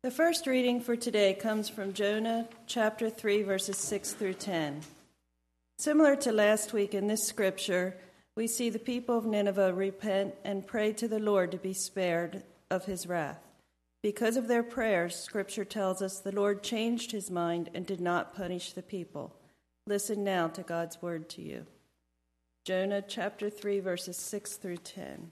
The first reading for today comes from Jonah chapter 3, verses 6 through 10. Similar to last week in this scripture, we see the people of Nineveh repent and pray to the Lord to be spared of his wrath. Because of their prayers, scripture tells us the Lord changed his mind and did not punish the people. Listen now to God's word to you. Jonah chapter 3, verses 6 through 10.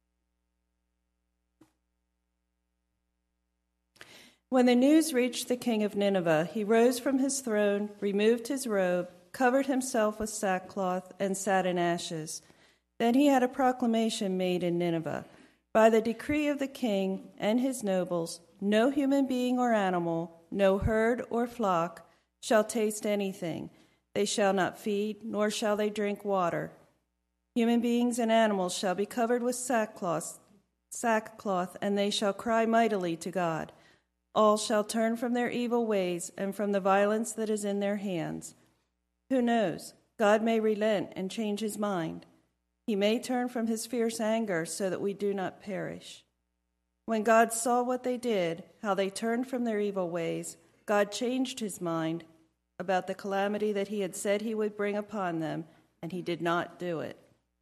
When the news reached the king of Nineveh, he rose from his throne, removed his robe, covered himself with sackcloth, and sat in ashes. Then he had a proclamation made in Nineveh. By the decree of the king and his nobles, no human being or animal, no herd or flock, shall taste anything. They shall not feed, nor shall they drink water. Human beings and animals shall be covered with sackcloth, and they shall cry mightily to God. All shall turn from their evil ways and from the violence that is in their hands. Who knows? God may relent and change his mind. He may turn from his fierce anger so that we do not perish. When God saw what they did, how they turned from their evil ways, God changed his mind about the calamity that he had said he would bring upon them, and he did not do it.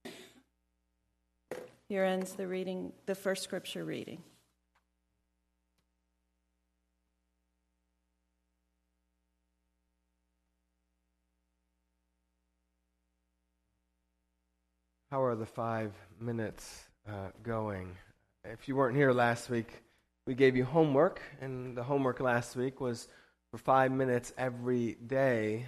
Here ends the first scripture reading. How are the 5 minutes going? If you weren't here last week, we gave you homework, and the homework last week was for 5 minutes every day.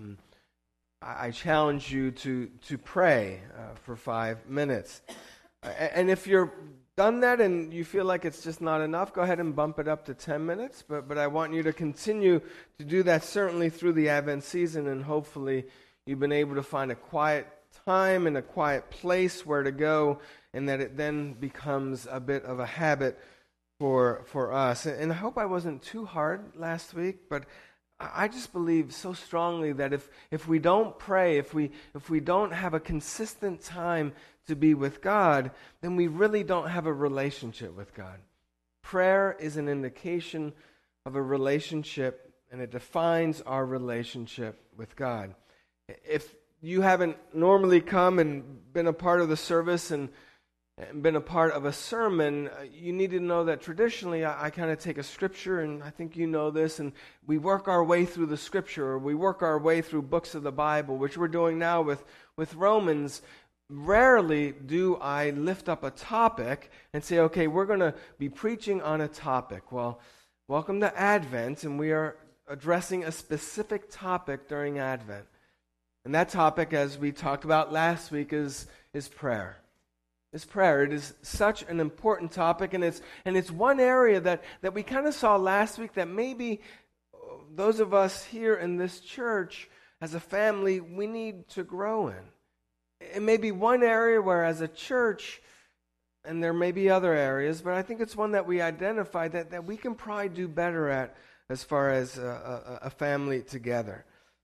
I challenge you to pray for 5 minutes. And if you're done that and you feel like it's just not enough, go ahead and bump it up to 10 minutes. But I want you to continue to do that certainly through the Advent season, and hopefully you've been able to find a quiet time and a quiet place where to go, and that it then becomes a bit of a habit for us. And I hope I wasn't too hard last week, but I just believe so strongly that if we don't pray, if we don't have a consistent time to be with God, then we really don't have a relationship with God. Prayer is an indication of a relationship, and it defines our relationship with God. If you haven't normally come and been a part of the service and been a part of a sermon, you need to know that traditionally I kind of take a scripture, and I think you know this, and we work our way through the scripture, or we work our way through books of the Bible, which we're doing now with Romans. Rarely do I lift up a topic and say, okay, we're going to be preaching on a topic. Well, welcome to Advent, and we are addressing a specific topic during Advent. And that topic, as we talked about last week, is prayer. It's prayer. It is such an important topic, and it's one area that we kind of saw last week that maybe those of us here in this church as a family, we need to grow in. It may be one area where as a church, and there may be other areas, but I think it's one that we identified that we can probably do better at as far as a family together.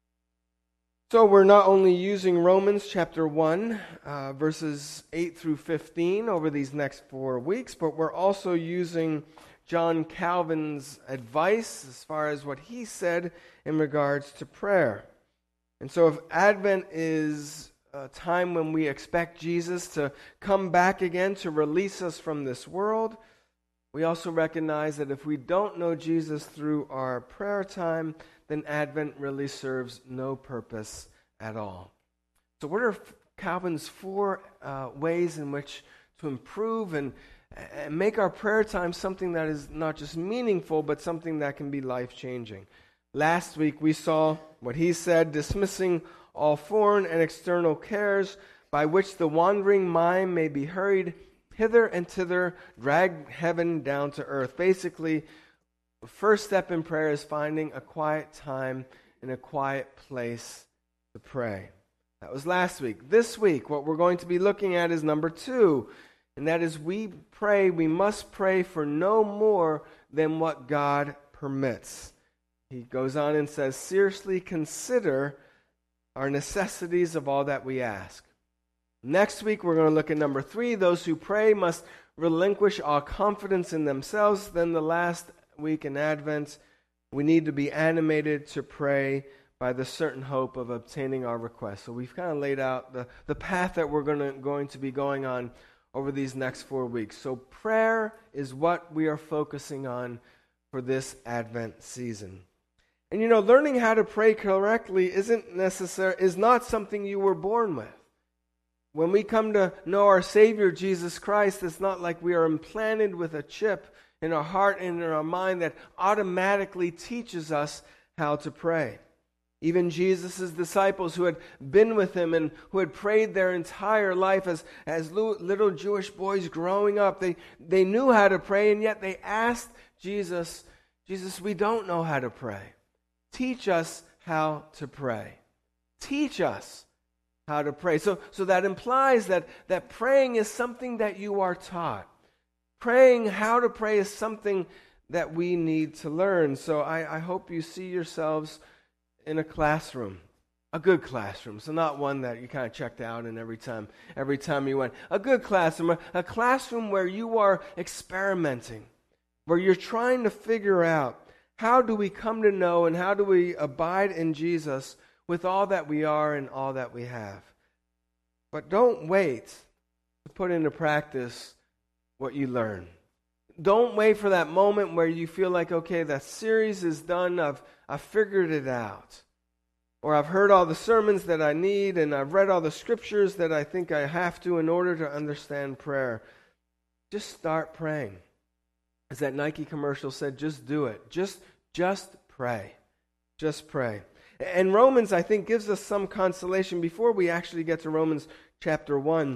So we're not only using Romans chapter 1, verses 8 through 15 over these next 4 weeks, but we're also using John Calvin's advice as far as what he said in regards to prayer. And so if Advent is a time when we expect Jesus to come back again to release us from this world, we also recognize that if we don't know Jesus through our prayer time, then Advent really serves no purpose at all. So what are Calvin's 4 ways in which to improve and make our prayer time something that is not just meaningful, but something that can be life-changing? Last week we saw what he said, dismissing all foreign and external cares by which the wandering mind may be hurried hither and thither, drag heaven down to earth. Basically, the first step in prayer is finding a quiet time in a quiet place to pray. That was last week. This week, what we're going to be looking at is number 2, and that is we must pray for no more than what God permits. He goes on and says, seriously consider our necessities of all that we ask. Next week, we're going to look at number 3. Those who pray must relinquish all confidence in themselves. Then the last week in Advent, we need to be animated to pray by the certain hope of obtaining our request. So we've kind of laid out the path that we're going to be going on over these next 4 weeks. So prayer is what we are focusing on for this Advent season. And learning how to pray correctly is not something you were born with. When we come to know our Savior, Jesus Christ, it's not like we are implanted with a chip in our heart and in our mind that automatically teaches us how to pray. Even Jesus' disciples who had been with him and who had prayed their entire life as little Jewish boys growing up, they knew how to pray, and yet they asked Jesus, we don't know how to pray. Teach us how to pray. Teach us how to pray. So that implies that praying is something that you are taught. Praying how to pray is something that we need to learn. So I hope you see yourselves in a classroom, a good classroom. So not one that you kind of checked out in every time you went. A good classroom, a classroom where you are experimenting, where you're trying to figure out how do we come to know and how do we abide in Jesus with all that we are and all that we have. But don't wait to put into practice what you learn. Don't wait for that moment where you feel like, okay, that series is done, I've figured it out. Or I've heard all the sermons that I need, and I've read all the scriptures that I think I have to in order to understand prayer. Just start praying. As that Nike commercial said, just do it. Just pray. Just pray. And Romans, I think, gives us some consolation. Before we actually get to Romans chapter 1,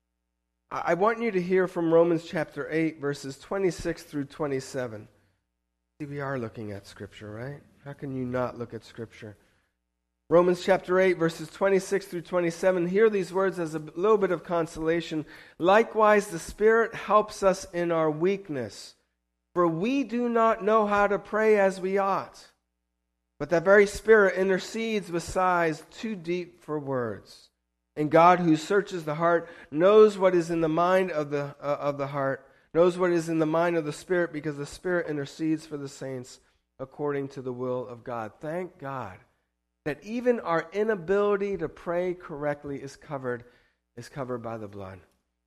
I want you to hear from Romans chapter 8, verses 26 through 27. See, we are looking at Scripture, right? How can you not look at Scripture? Romans chapter 8, verses 26 through 27. Hear these words as a little bit of consolation. Likewise, the Spirit helps us in our weakness, for we do not know how to pray as we ought. But that very Spirit intercedes with sighs too deep for words. And God, who searches the heart, knows what is in the mind of the heart, knows what is in the mind of the Spirit, because the Spirit intercedes for the saints according to the will of God. Thank God that even our inability to pray correctly is covered by the blood.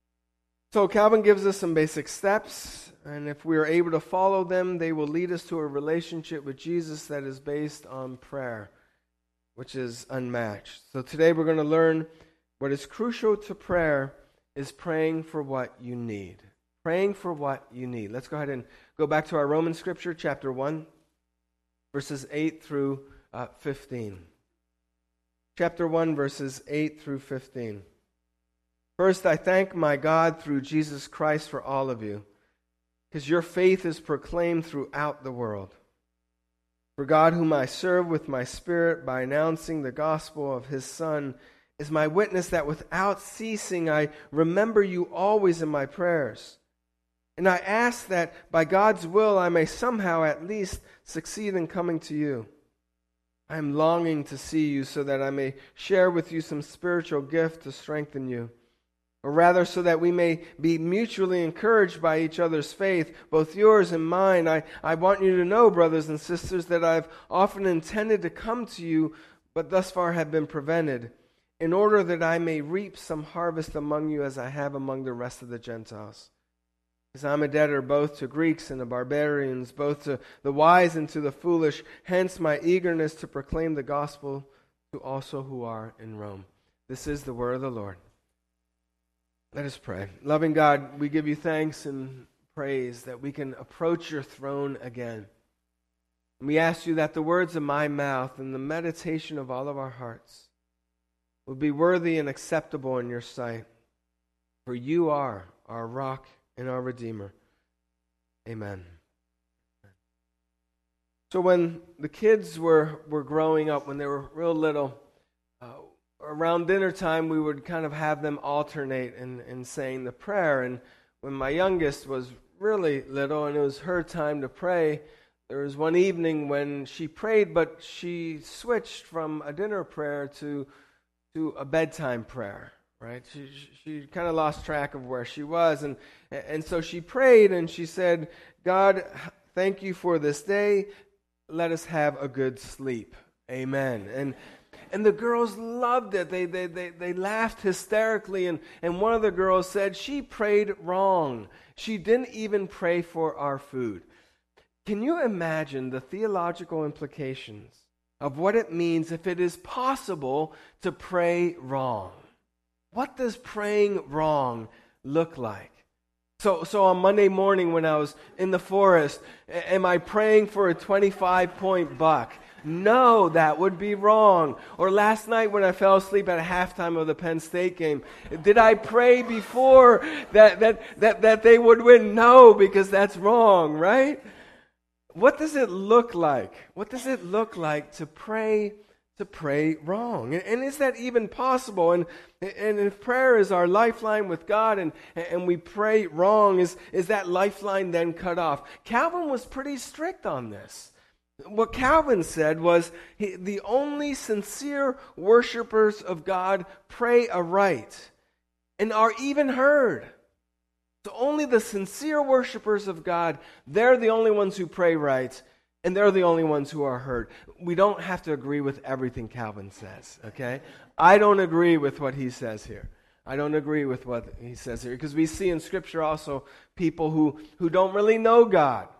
So Calvin gives us some basic steps, and if we are able to follow them, they will lead us to a relationship with Jesus that is based on prayer, which is unmatched. So today we're going to learn what is crucial to prayer is praying for what you need. Praying for what you need. Let's go ahead and go back to our Roman scripture, chapter 1, verses 8 through 15. Chapter 1, verses 8 through 15. First, I thank my God through Jesus Christ for all of you, because your faith is proclaimed throughout the world. For God, whom I serve with my spirit by announcing the gospel of his Son, is my witness that without ceasing I remember you always in my prayers. And I ask that by God's will I may somehow at least succeed in coming to you. I am longing to see you so that I may share with you some spiritual gift to strengthen you. Or rather, so that we may be mutually encouraged by each other's faith, both yours and mine. I want you to know, brothers and sisters, that I've often intended to come to you, but thus far have been prevented, in order that I may reap some harvest among you as I have among the rest of the Gentiles. Because I'm a debtor both to Greeks and to barbarians, both to the wise and to the foolish, hence my eagerness to proclaim the gospel to also who are in Rome. This is the word of the Lord. Let us pray. Loving God, we give you thanks and praise that we can approach your throne again. And we ask you that the words of my mouth and the meditation of all of our hearts will be worthy and acceptable in your sight. For you are our rock and our Redeemer. Amen. So when the kids were growing up, when they were real little, around dinner time, we would kind of have them alternate in saying the prayer. And when my youngest was really little and it was her time to pray, there was one evening when she prayed, but she switched from a dinner prayer to a bedtime prayer, right? She kind of lost track of where she was. And so she prayed and she said, God, Thank you for this day. Let us have a good sleep. Amen. And the girls loved it. They laughed hysterically. And one of the girls said she prayed wrong. She didn't even pray for our food. Can you imagine the theological implications of what it means if it is possible to pray wrong? What does praying wrong look like? So on Monday morning when I was in the forest, am I praying for a 25-point buck? No, that would be wrong. Or last night when I fell asleep at halftime of the Penn State game, did I pray before that they would win? No, because that's wrong, right? What does it look like? What does it look like to pray wrong? And is that even possible? And if prayer is our lifeline with God and we pray wrong, is that lifeline then cut off? Calvin was pretty strict on this. What Calvin said was the only sincere worshipers of God pray aright and are even heard. So only the sincere worshipers of God, they're the only ones who pray right, and they're the only ones who are heard. We don't have to agree with everything Calvin says, okay? I don't agree with what he says here. I don't agree with what he says here, because we see in Scripture also people who don't really know God,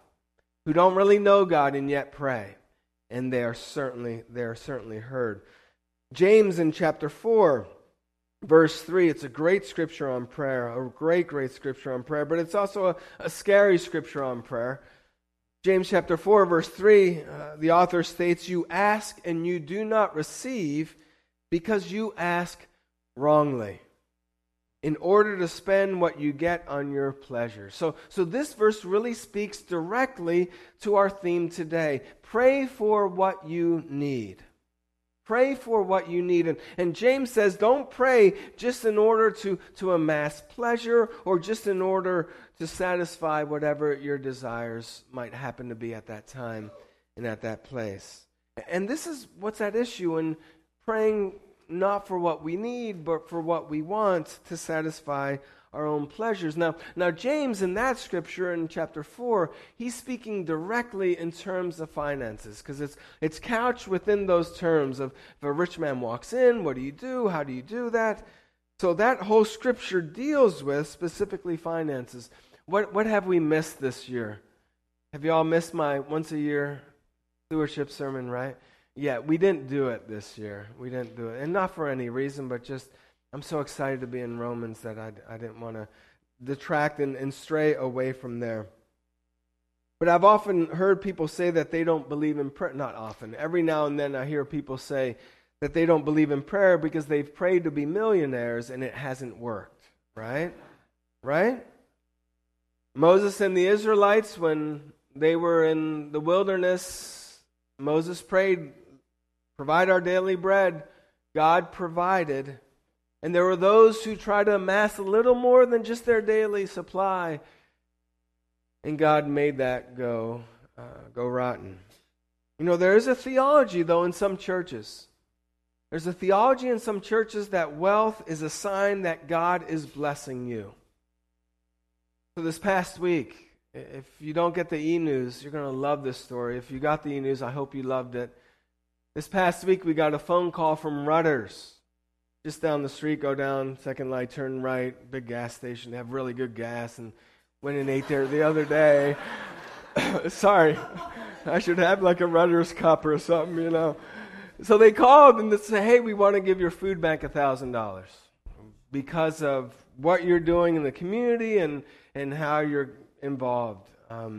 and yet pray, and they are certainly heard. James in chapter 4, verse 3, it's a great scripture on prayer, a great scripture on prayer, but it's also a scary scripture on prayer. James chapter 4, verse 3, the author states, "You ask and you do not receive because you ask wrongly, in order to spend what you get on your pleasure." So this verse really speaks directly to our theme today. Pray for what you need. Pray for what you need. And James says, don't pray just in order to amass pleasure or just in order to satisfy whatever your desires might happen to be at that time and at that place. And this is what's at issue in praying not for what we need, but for what we want to satisfy our own pleasures. Now James in that scripture in chapter 4, he's speaking directly in terms of finances, because it's couched within those terms of if a rich man walks in, what do you do? How do you do that? So that whole scripture deals with specifically finances. What have we missed this year? Have you all missed my once a year stewardship sermon, right? Yeah, we didn't do it this year. We didn't do it. And not for any reason, but just I'm so excited to be in Romans that I didn't want to detract and stray away from there. But I've often heard people say that they don't believe in prayer. Not often. Every now and then I hear people say that they don't believe in prayer because they've prayed to be millionaires and it hasn't worked. Right? Right? Moses and the Israelites, when they were in the wilderness, Moses prayed, "Provide our daily bread." God provided. And there were those who tried to amass a little more than just their daily supply. And God made that go rotten. You know, there is a theology, though, in some churches. There's a theology in some churches that wealth is a sign that God is blessing you. So this past week, if you don't get the e-news, you're going to love this story. If you got the e-news, I hope you loved it. This past week, we got a phone call from Rutter's. Just down the street, go down, second light, turn right, big gas station. They have really good gas, and went and ate there the other day. Sorry, I should have like a Rutter's cup or something, you know. So they called and they said, "Hey, we want to give your food bank $1,000 because of what you're doing in the community and how you're involved."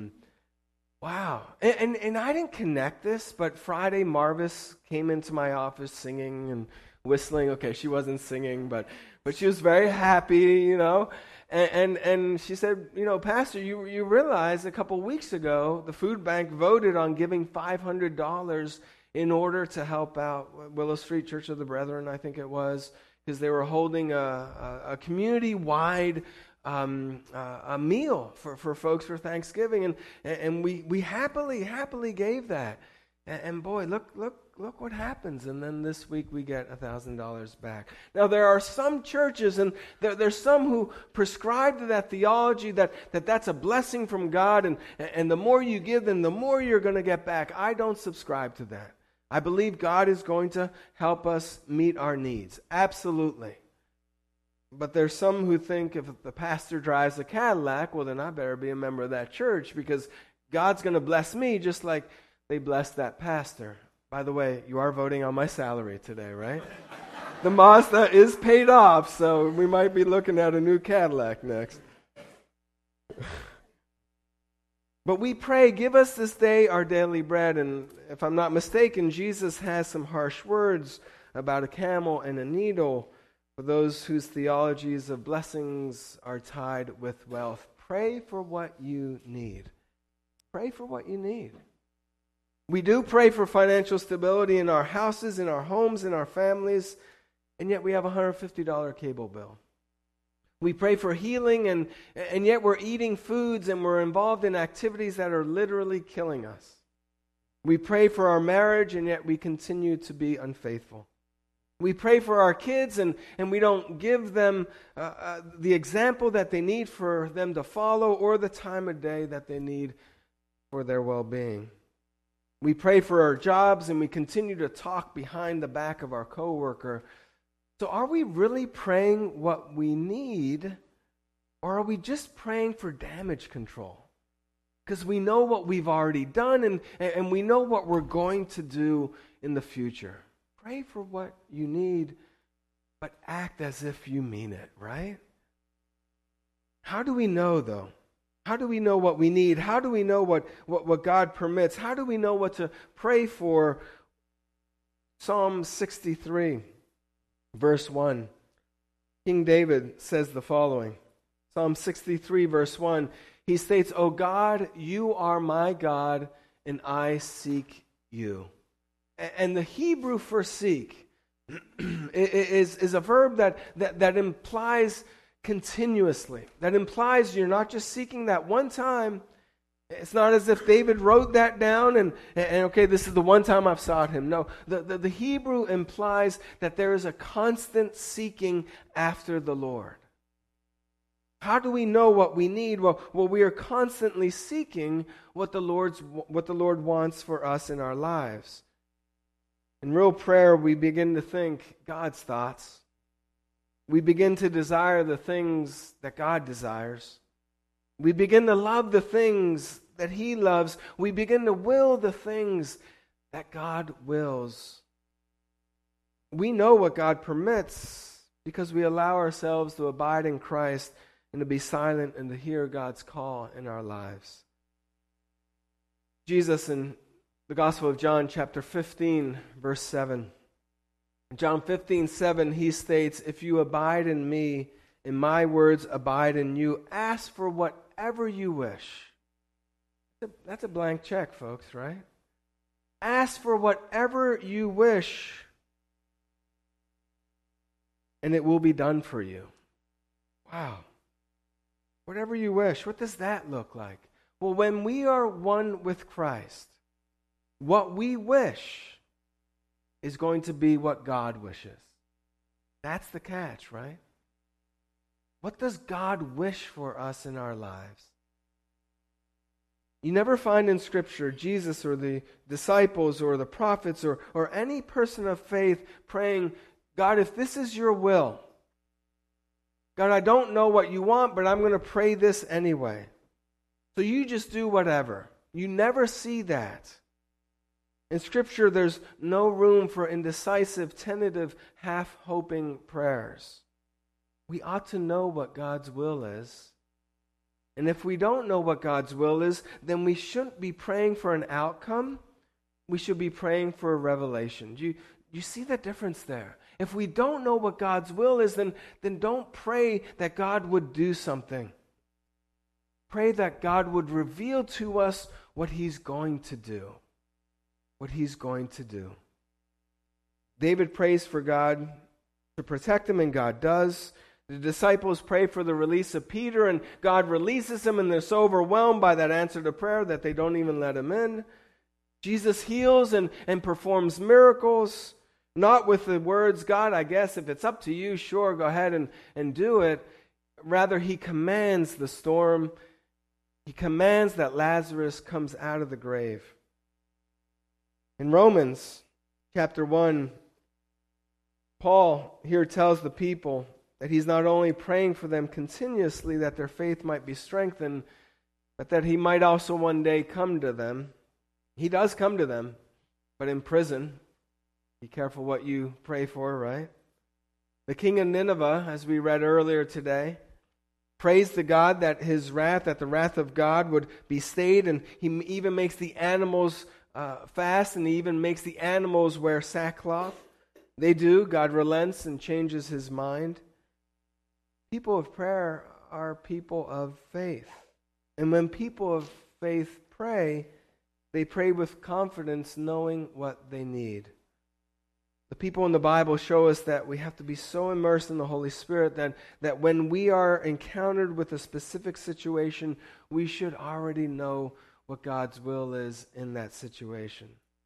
Wow. And I didn't connect this, but Friday, Marvis came into my office singing and whistling. Okay, she wasn't singing, but she was very happy, you know. And she said, "You know, Pastor, you realize a couple weeks ago the food bank voted on giving $500 in order to help out Willow Street Church of the Brethren, I think it was, because they were holding a community-wide a meal for folks for Thanksgiving, and we happily gave that." And boy, look what happens. And then this week we get $1,000 back. Now there are some churches, and there's some who prescribe to that theology that's a blessing from God, and the more you give, then the more you're going to get back. I don't subscribe to that. I believe God is going to help us meet our needs. Absolutely. But there's some who think if the pastor drives a Cadillac, well, then I better be a member of that church because God's going to bless me just like they blessed that pastor. By the way, you are voting on my salary today, right? The Mazda is paid off, so we might be looking at a new Cadillac next. But we pray, give us this day our daily bread. And if I'm not mistaken, Jesus has some harsh words about a camel and a needle for those whose theologies of blessings are tied with wealth. Pray for what you need. Pray for what you need. We do pray for financial stability in our houses, in our homes, in our families, and yet we have a $150 cable bill. We pray for healing, and yet we're eating foods and we're involved in activities that are literally killing us. We pray for our marriage, and yet we continue to be unfaithful. We pray for our kids, and we don't give them the example that they need for them to follow or the time of day that they need for their well-being. We pray for our jobs, and we continue to talk behind the back of our coworker. So are we really praying what we need, or are we just praying for damage control? Because we know what we've already done, and we know what we're going to do in the future. Pray for what you need, but act as if you mean it, right? How do we know, though? How do we know what we need? How do we know what God permits? How do we know what to pray for? Psalm 63. Verse 1, King David says the following. Psalm 63, verse 1, he states, "O God, you are my God, and I seek you." And the Hebrew for seek is a verb that implies continuously. That implies you're not just seeking that one time. It's not as if David wrote that down and okay, this is the one time I've sought him. No, the Hebrew implies that there is a constant seeking after the Lord. How do we know what we need? Well, we are constantly seeking what the Lord wants for us in our lives. In real prayer, we begin to think God's thoughts. We begin to desire the things that God desires. We begin to love the things that He loves. We begin to will the things that God wills. We know what God permits because we allow ourselves to abide in Christ and to be silent and to hear God's call in our lives. Jesus in the Gospel of John, chapter 15, verse 7. In John 15:7, He states, "If you abide in me, and my words abide in you, ask for whatever you wish." That's a blank check, folks, right? Ask for whatever you wish, and it will be done for you. Wow. Whatever you wish. What does that look like? Well, when we are one with Christ, what we wish is going to be what God wishes. That's the catch, right? What does God wish for us in our lives? You never find in Scripture Jesus or the disciples or the prophets or any person of faith praying, "God, if this is your will, God, I don't know what you want, but I'm going to pray this anyway. So you just do whatever." You never see that. In Scripture, there's no room for indecisive, tentative, half-hoping prayers. We ought to know what God's will is. And if we don't know what God's will is, then we shouldn't be praying for an outcome. We should be praying for a revelation. Do you see the difference there? If we don't know what God's will is, then don't pray that God would do something. Pray that God would reveal to us what He's going to do. What He's going to do. David prays for God to protect him, and God does. The disciples pray for the release of Peter, and God releases him, and they're so overwhelmed by that answer to prayer that they don't even let him in. Jesus heals and performs miracles, not with the words, God, I guess if it's up to you, sure, go ahead and do it. Rather, he commands the storm. He commands that Lazarus comes out of the grave. In Romans chapter 1, Paul here tells the people that he's not only praying for them continuously that their faith might be strengthened, but that he might also one day come to them. He does come to them, but in prison. Be careful what you pray for, right? The king of Nineveh, as we read earlier today, prays to God that the wrath of God would be stayed, and he even makes the animals fast, and he even makes the animals wear sackcloth. They do. God relents and changes his mind. People of prayer are people of faith. And when people of faith pray, they pray with confidence, knowing what they need. The people in the Bible show us that we have to be so immersed in the Holy Spirit that when we are encountered with a specific situation, we should already know what God's will is in that situation.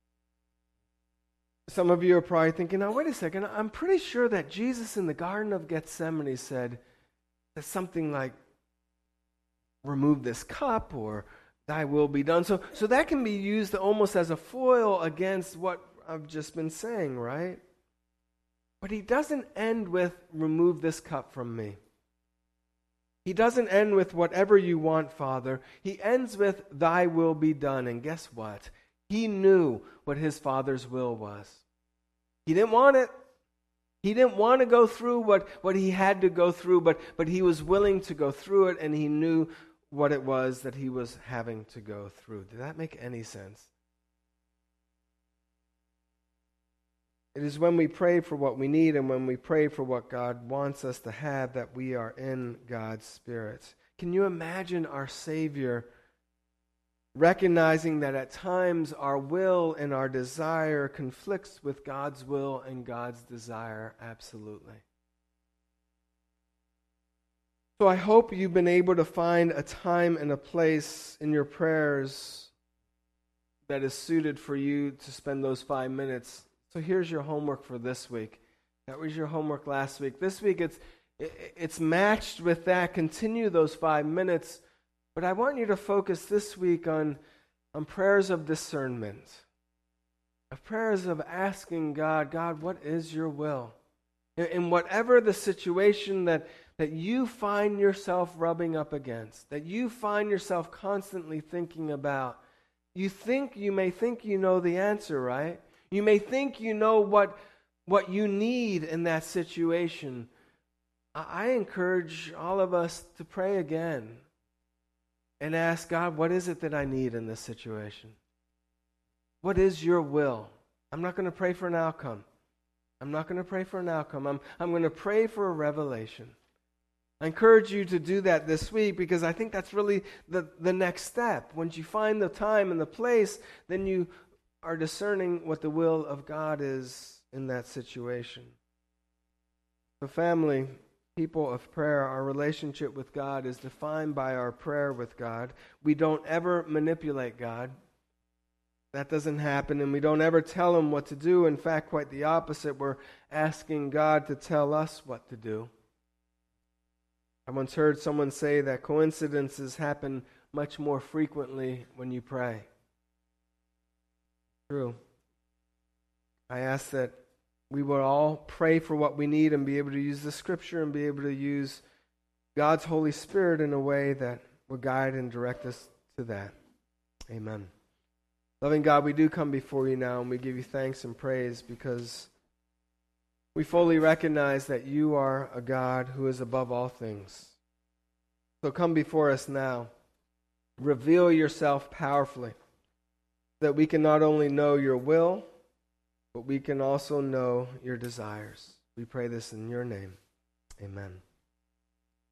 Some of you are probably thinking, now wait a second, I'm pretty sure that Jesus in the Garden of Gethsemane said that something like, remove this cup, or thy will be done. So that can be used almost as a foil against what I've just been saying, right? But he doesn't end with, remove this cup from me. He doesn't end with, whatever you want, Father. He ends with, thy will be done. And guess what? He knew what his Father's will was. He didn't want it. He didn't want to go through what he had to go through, but he was willing to go through it, and he knew what it was that he was having to go through. Did that make any sense? It is when we pray for what we need and when we pray for what God wants us to have that we are in God's Spirit. Can you imagine our Savior recognizing that at times our will and our desire conflicts with God's will and God's desire? Absolutely. So I hope you've been able to find a time and a place in your prayers that is suited for you to spend those 5 minutes. So here's your homework for this week. That was your homework last week. This week it's matched with that. Continue those 5 minutes. But I want you to focus this week on prayers of discernment. Of prayers of asking God, what is your will? In whatever the situation that you find yourself rubbing up against, that you find yourself constantly thinking about, you may think you know the answer, right? You may think you know what you need in that situation. I encourage all of us to pray again and ask God, what is it that I need in this situation? What is your will? I'm not going to pray for an outcome. I'm going to pray for a revelation. I encourage you to do that this week, because I think that's really the next step. Once you find the time and the place, then you are discerning what the will of God is in that situation. So family, people of prayer, our relationship with God is defined by our prayer with God. We don't ever manipulate God. That doesn't happen, and we don't ever tell him what to do. In fact, quite the opposite. We're asking God to tell us what to do. I once heard someone say that coincidences happen much more frequently when you pray. True. I ask that we will all pray for what we need and be able to use the Scripture and be able to use God's Holy Spirit in a way that will guide and direct us to that. Amen. Loving God, we do come before you now and we give you thanks and praise because we fully recognize that you are a God who is above all things. So come before us now. Reveal yourself powerfully, that we can not only know your will, but we can also know your desires. We pray this in your name. Amen.